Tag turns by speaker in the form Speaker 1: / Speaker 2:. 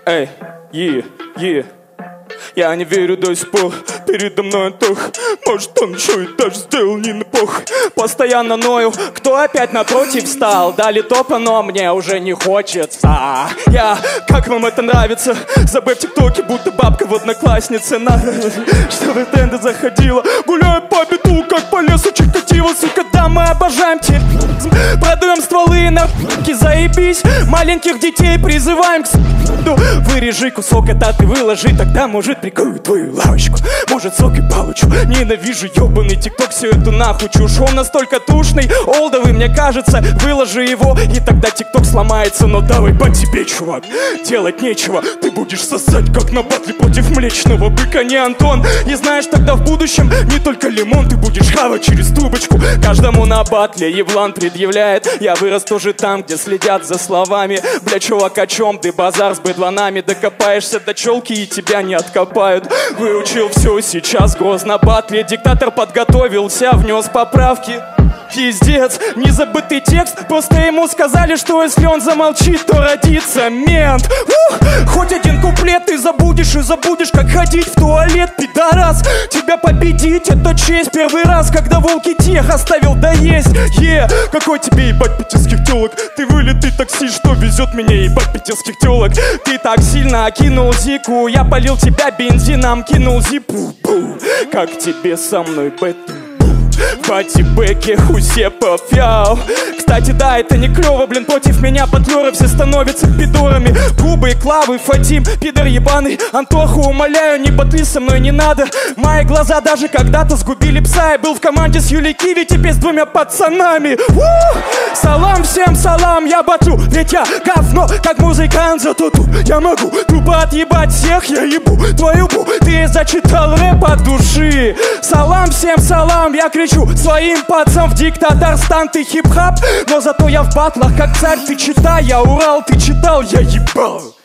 Speaker 1: Эй, я не верю до сих пор, передо мной Антох. Может, он еще и даже сделал не неплохо. Постоянно ною, кто опять напротив встал. Дали топа, но мне уже не хочется. Как вам это нравится? Забыв в ТикТоке, будто бабка в Однокласснице. Чтобы тренды заходила. Гуляю по биту, как по лесу Чикатило. Сука, да, мы обожаем те. Продаем стволы на заебись. Маленьких детей призываем к вырежи кусок, это ты выложи. Тогда, может, прикрою твою лавочку. Может, сок и получу. Ненавижу ебаный ТикТок, всю эту нахуй чушь. Он настолько тушный, олдовый, мне кажется. Выложи его, и тогда ТикТок сломается. Но давай по тебе, чувак, делать нечего. Ты будешь сосать, как на батле против млечного быка. Не Антон, не знаешь, тогда в будущем не только лимон ты будешь хавать через трубочку. Каждому на батле Евлан предъявляет: я вырос тоже там, где следят за словами. Бля, чувак, о чем ты? Базар с быдланами. Докопаешься до челки и тебя не откопают. Выучил все, сейчас грозно батле. Диктатор подготовился, внес поправки. Пиздец, незабытый текст. Просто ему сказали, что если он замолчит, то родится мент. Хоть один куплет ты забудешь, и забудешь, как ходить в туалет, пидорас. Тебя победить — это честь. Первый раз, когда волки тех оставил доесть. Какой тебе ебать питерских телок? Ты вылитый такси, что везет меня ебать питерских телок. Ты так сильно окинул Зику, я полил тебя бензином, кинул зипу. Как тебе со мной, бэту? Пати-бэки, хузепов, яу. Кстати, да, это не клево, блин, против меня батлеры все становятся пидорами. Губы, Клавы, Фатим, пидор ебаный. Антоху, умоляю, не батли со мной, не надо. Мои глаза даже когда-то сгубили пса. Я был в команде с Юлей Киви, теперь с двумя пацанами. Салам всем, салам, я батлю, ведь я говно, как музыкант, зато тут я могу тупо отъебать всех, я ебу твою бу. Ты зачитал рэп от души. Салам всем, салам, я кричу своим пацам в диктаторстан. Ты хип-хап, но зато я в батлах как царь. Ты читай, я Урал, ты читал, я ебал.